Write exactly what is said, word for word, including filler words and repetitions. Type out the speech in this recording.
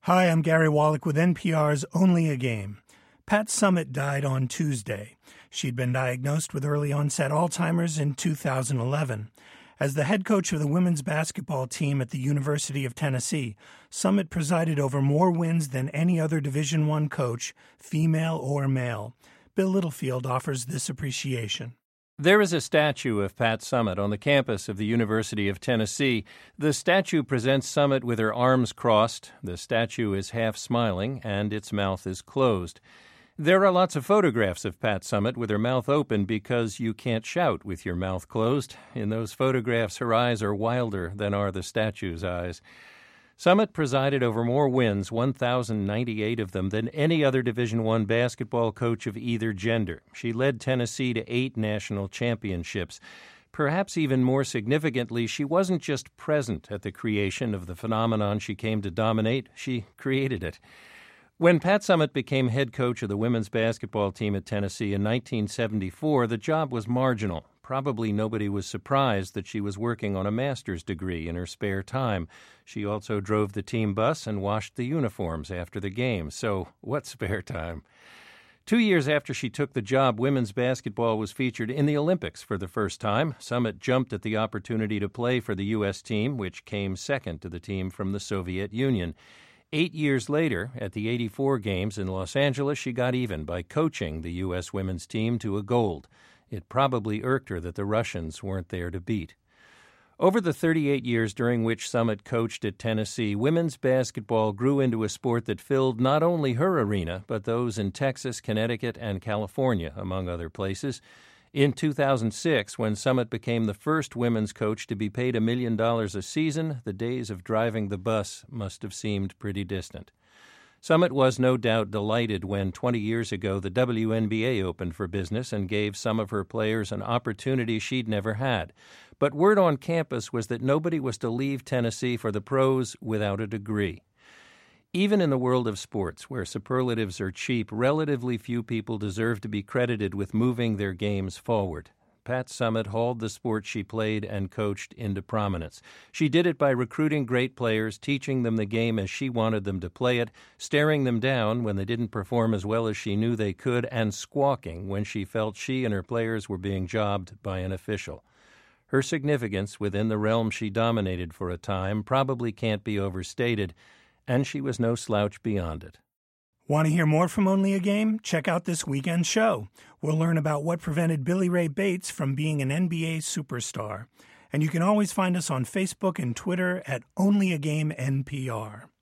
Hi, I'm Gary Wallach with N P R's Only a Game. Pat Summitt died on Tuesday. She'd been diagnosed with early-onset Alzheimer's in two thousand eleven. As the head coach of the women's basketball team at the University of Tennessee, Summitt presided over more wins than any other Division I coach, female or male. Bill Littlefield offers this appreciation. There is a statue of Pat Summitt on the campus of the University of Tennessee. The statue presents Summitt with her arms crossed. The statue is half smiling, and its mouth is closed. There are lots of photographs of Pat Summitt with her mouth open because you can't shout with your mouth closed. In those photographs, her eyes are wilder than are the statue's eyes. Summitt presided over more wins, one thousand ninety-eight of them, than any other Division I basketball coach of either gender. She led Tennessee to eight national championships. Perhaps even more significantly, she wasn't just present at the creation of the phenomenon she came to dominate, she created it. When Pat Summitt became head coach of the women's basketball team at Tennessee in nineteen seventy-four, the job was marginal. Probably nobody was surprised that she was working on a master's degree in her spare time. She also drove the team bus and washed the uniforms after the game. So what spare time? Two years after she took the job, women's basketball was featured in the Olympics for the first time. Summitt jumped at the opportunity to play for the U S team, which came second to the team from the Soviet Union. Eight years later, at the eighty-four Games in Los Angeles, she got even by coaching the U S women's team to a gold. It probably irked her that the Russians weren't there to beat. Over the thirty-eight years during which Summitt coached at Tennessee, women's basketball grew into a sport that filled not only her arena, but those in Texas, Connecticut, and California, among other places. In two thousand six, when Summitt became the first women's coach to be paid a million dollars a season, the days of driving the bus must have seemed pretty distant. Summitt was no doubt delighted when twenty years ago the W N B A opened for business and gave some of her players an opportunity she'd never had. But word on campus was that nobody was to leave Tennessee for the pros without a degree. Even in the world of sports, where superlatives are cheap, relatively few people deserve to be credited with moving their games forward. Pat Summitt hauled the sport she played and coached into prominence. She did it by recruiting great players, teaching them the game as she wanted them to play it, staring them down when they didn't perform as well as she knew they could, and squawking when she felt she and her players were being jobbed by an official. Her significance within the realm she dominated for a time probably can't be overstated, and she was no slouch beyond it. Want to hear more from Only a Game? Check out this weekend show. We'll learn about what prevented Billy Ray Bates from being an N B A superstar. And you can always find us on Facebook and Twitter at Only a Game N P R.